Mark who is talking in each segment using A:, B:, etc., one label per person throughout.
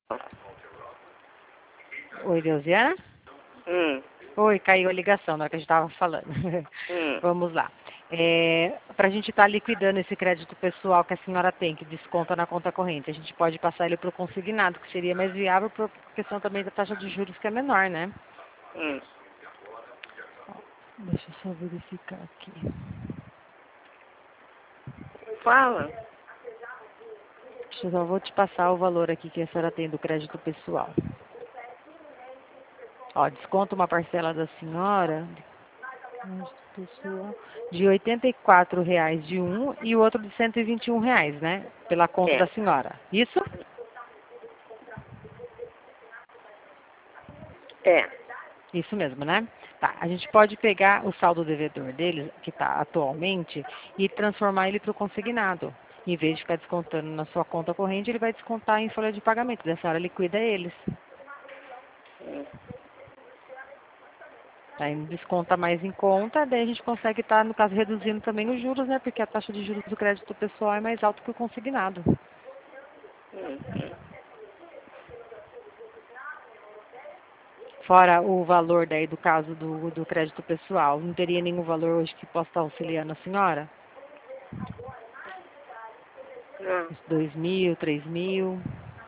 A: Oi, Deusiana? Oi, caiu a ligação na hora que a gente estava falando. Vamos lá. Para a gente estar liquidando esse crédito pessoal que a senhora tem, que desconta na conta corrente, a gente pode passar ele para o consignado, que seria mais viável por questão também da taxa de juros, que é menor, né? Deixa eu só verificar aqui.
B: Fala.
A: Eu só vou te passar o valor aqui que a senhora tem do crédito pessoal. Ó, desconta uma parcela da senhora de R$ 84,00 de um e o outro de R$ 121,00, né? Pela conta da senhora. Isso? Isso mesmo, né? Tá, a gente pode pegar o saldo devedor dele, que está atualmente, e transformar ele para o consignado. Em vez de ficar descontando na sua conta corrente, ele vai descontar em folha de pagamento. Daí a senhora liquida eles. Aí desconta mais em conta, daí a gente consegue estar, no caso, reduzindo também os juros, né? Porque a taxa de juros do crédito pessoal é mais alta que o consignado. Fora o valor daí do caso do crédito pessoal, não teria nenhum valor hoje que possa estar auxiliando a senhora?
B: Não.
A: Uns 2.000, 3.000?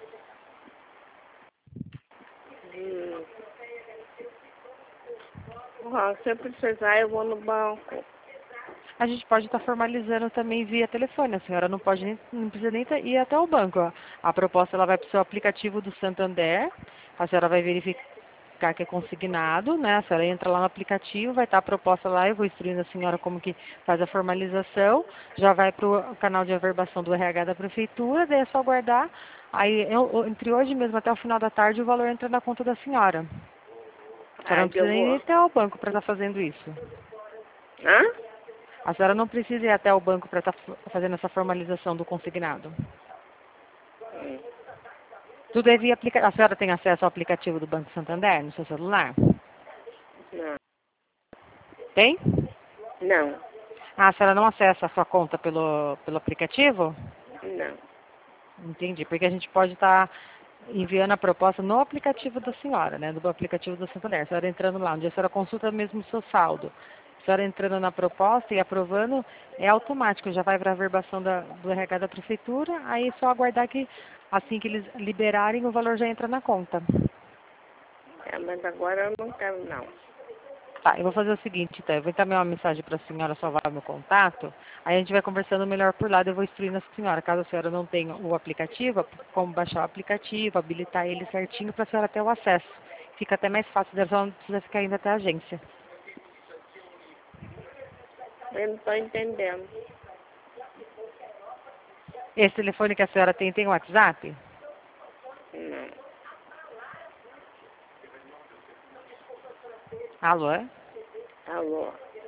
B: Se eu precisar, eu vou no banco.
A: A gente pode estar formalizando também via telefone. A senhora não precisa nem ir até o banco. Ó. A proposta ela vai para o seu aplicativo do Santander. A senhora vai verificar que é consignado, né? A senhora entra lá no aplicativo, vai estar a proposta lá, eu vou instruindo a senhora como que faz a formalização, já vai para o canal de averbação do RH da prefeitura, daí é só aguardar. Aí, entre hoje mesmo até o final da tarde, o valor entra na conta da senhora. A senhora não precisa nem ir até o banco para estar fazendo isso. A senhora não precisa ir até o banco para estar fazendo essa formalização do consignado. Tudo é via aplicativo. A senhora tem acesso ao aplicativo do Banco Santander no seu celular?
B: Não.
A: Tem?
B: Não.
A: Ah, a senhora não acessa a sua conta pelo aplicativo?
B: Não.
A: Entendi, porque a gente pode estar enviando a proposta no aplicativo da senhora, né? Do aplicativo do Santander. A senhora entrando lá, onde a senhora consulta mesmo o seu saldo. A senhora entrando na proposta e aprovando, é automático, já vai para a averbação do RH da prefeitura, aí é só aguardar que, assim que eles liberarem, o valor já entra na conta.
B: Mas agora eu não quero, não.
A: Tá, eu vou fazer o seguinte, então, eu vou encaminhar uma mensagem para a senhora salvar meu contato, aí a gente vai conversando melhor por lá, eu vou instruindo a senhora. Caso a senhora não tenha o aplicativo, como baixar o aplicativo, habilitar ele certinho para a senhora ter o acesso. Fica até mais fácil, daí a senhora não precisa ficar indo até a agência.
B: Eu não estou entendendo.
A: Esse telefone que a senhora tem o WhatsApp?
B: Não.
A: Alô?
B: Alô?